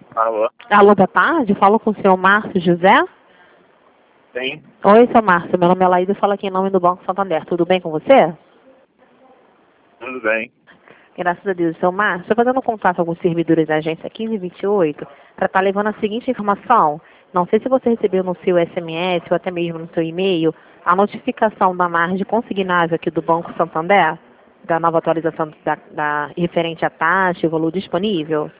Alô? Alô, boa tarde. Falo com o senhor Márcio José. Sim, Oi, seu Márcio. Meu nome é Laísa e falo aqui em nome do Banco Santander. Tudo bem com você? tudo bem. Graças a Deus. Seu Márcio, estou fazendo contato com alguns servidores da agência 1528 para estar levando a seguinte informação. Não sei se você recebeu no seu SMS ou até mesmo no seu e-mail a notificação da margem consignável aqui do Banco Santander, da nova atualização referente à taxa e o valor disponível.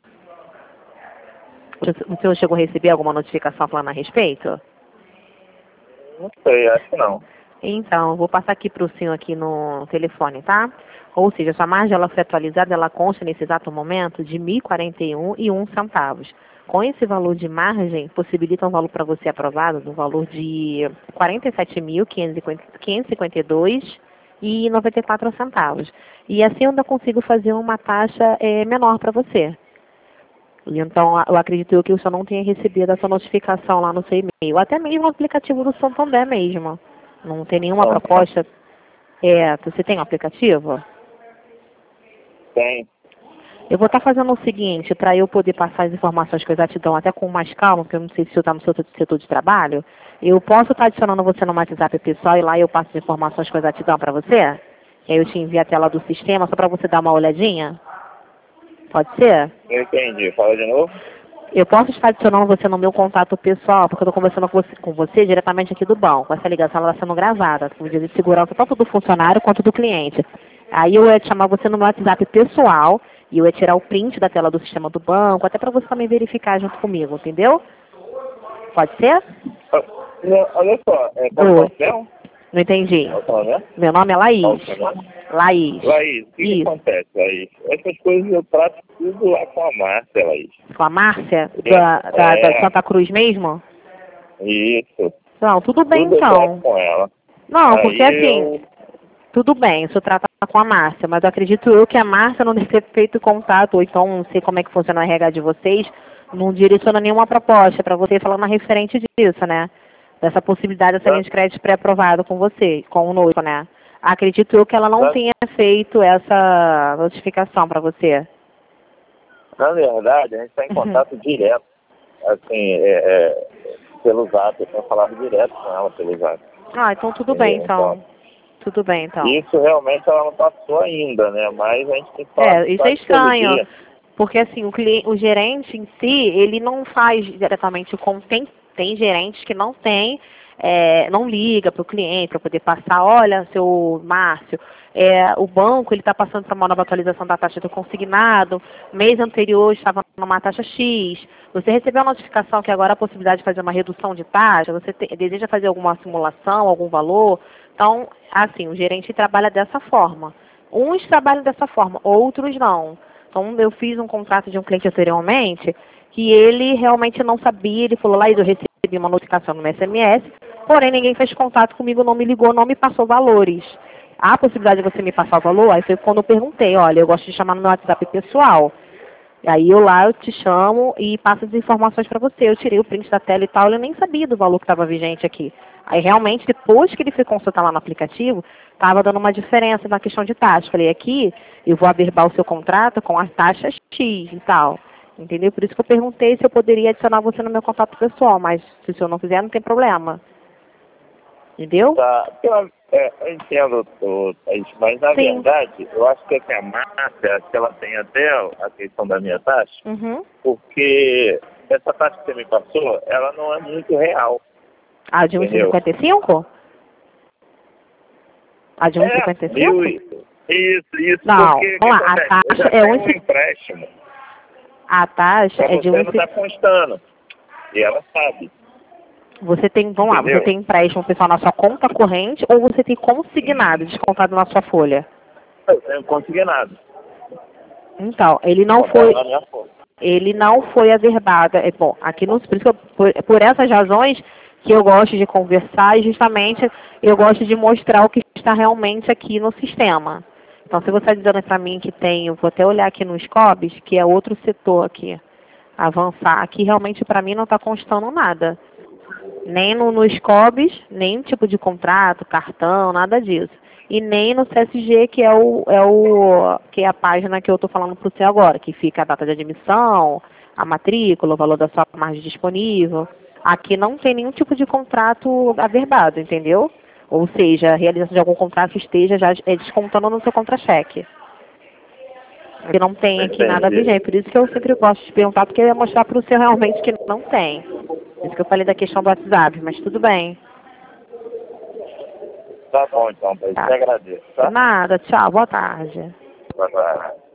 O senhor chegou a receber alguma notificação falando a respeito? Não sei, acho que não. Então, vou passar aqui para o senhor aqui no telefone, tá? Ou seja, sua margem ela foi atualizada, ela consta nesse exato momento de R$ 1.041,01. Com esse valor de margem, possibilita um valor para você aprovado do valor de R$ 47.552,94. E assim eu ainda consigo fazer uma taxa menor para você. E então, eu acredito que o senhor não tenha recebido essa notificação lá no seu e-mail. Até mesmo o aplicativo do Santander mesmo. Não tem nenhuma Não, proposta. Você tem um aplicativo? tem. Eu vou estar fazendo o seguinte, para eu poder passar as informações com exatidão até com mais calma, porque eu não sei se o senhor está no seu setor de trabalho. Eu posso estar adicionando você no WhatsApp pessoal e lá eu passo as informações com exatidão para você? E aí eu te envio a tela do sistema só para você dar uma olhadinha? Pode ser? Não entendi. Fala de novo? Eu posso estar adicionando você no meu contato pessoal, porque eu estou conversando com você diretamente aqui do banco. Essa ligação está sendo gravada, com medida de segurança tanto do funcionário quanto do cliente. Aí eu ia te chamar você no meu WhatsApp pessoal e eu ia tirar o print da tela do sistema do banco, até para você também verificar junto comigo, entendeu? Pode ser? Ah, não, olha só, qual é o Oi. papel? Não entendi. Qual é o seu nome? Meu nome é Qual é o Laís. seu nome? Laís. Laís, o que Isso. acontece, Laís? Essas coisas eu trato tudo lá com a Márcia, Laís. Com a Márcia, da Santa Cruz mesmo? Isso. Não, tudo bem Tudo eu então. trato com ela. Não, porque Aí assim, eu... tudo bem, isso trata com a Márcia, mas eu acredito eu que a Márcia não deve ter feito contato, ou então não sei como é que funciona o RH de vocês, não direciona nenhuma proposta para você falando a referente disso, né? Dessa possibilidade dessa linha de crédito pré-aprovada com você, com o noivo, né? Acredito eu que ela não tenha feito essa notificação para você. Na verdade, a gente está em contato direto, assim, pelo Zap. Eu tenho falado direto com ela pelo Zap. Ah, então tudo bem, então. Tudo bem, então. Isso realmente ela não passou ainda, né? Mas a gente tem que falar Isso é quase todo estranho, dia. porque assim, o gerente em si, ele não faz diretamente com... Tem gerentes que não tem, não liga para o cliente para poder passar, olha, seu Márcio, o banco ele está passando para uma nova atualização da taxa do consignado, mês anterior estava numa taxa X, você recebeu a notificação que agora há a possibilidade de fazer uma redução de taxa, você deseja fazer alguma simulação, algum valor? Então, assim, o gerente trabalha dessa forma. Uns trabalham dessa forma, outros não. Então, eu fiz um contrato de um cliente anteriormente que ele realmente não sabia, ele falou, Laís, eu recebi uma notificação no meu SMS, porém ninguém fez contato comigo, não me ligou, não me passou valores. Há a possibilidade de você me passar o valor? Aí foi quando eu perguntei, olha, eu gosto de chamar no meu WhatsApp pessoal. Aí eu te chamo e passo as informações para você. Eu tirei o print da tela e tal, ele nem sabia do valor que estava vigente aqui. Aí realmente, depois que ele foi consultar lá no aplicativo, estava dando uma diferença na questão de taxa. Falei, aqui eu vou averbar o seu contrato com as taxas X e tal. Entendeu? Por isso que eu perguntei se eu poderia adicionar você no meu contato pessoal, mas se o senhor não fizer, não tem problema. Entendeu? Tá. Eu entendo, Thaís, mas na verdade, eu acho que assim, a Márcia, acho que ela tem até a questão da minha taxa, porque essa taxa que você me passou, ela não é muito real. A de 1,55? A de 1,55? Isso. Não, Porque vamos lá, a taxa é um empréstimo. A taxa é de Você não está constando. E ela sabe. Você tem, vamos lá, você tem empréstimo pessoal na sua conta corrente ou você tem consignado, descontado na sua folha? Eu tenho consignado. Então, ele não foi averbado. Bom, aqui no, por, isso que por essas razões que eu gosto de conversar e justamente eu gosto de mostrar o que está realmente aqui no sistema. Então, se você está dizendo para mim que tem, eu vou até olhar aqui no SCOBS, que é outro setor aqui, avançar, aqui realmente para mim não está constando nada. Nem no SCOBS, nem tipo de contrato, cartão, nada disso. e nem no CSG, que é a página que eu estou falando para você agora, que fica a data de admissão, a matrícula, o valor da sua margem disponível. Aqui não tem nenhum tipo de contrato averbado, entendeu? Ou seja, a realização de algum contrato esteja já descontando no seu contra-cheque. Que não tem aqui nada vigente. Por isso que eu sempre gosto de perguntar, porque eu ia mostrar para o senhor realmente que não tem. Por isso que eu falei da questão do WhatsApp, mas tudo bem. Tá bom, então, Thaís. Tá. Te agradeço, tá? Nada, tchau, boa tarde. Bye, bye.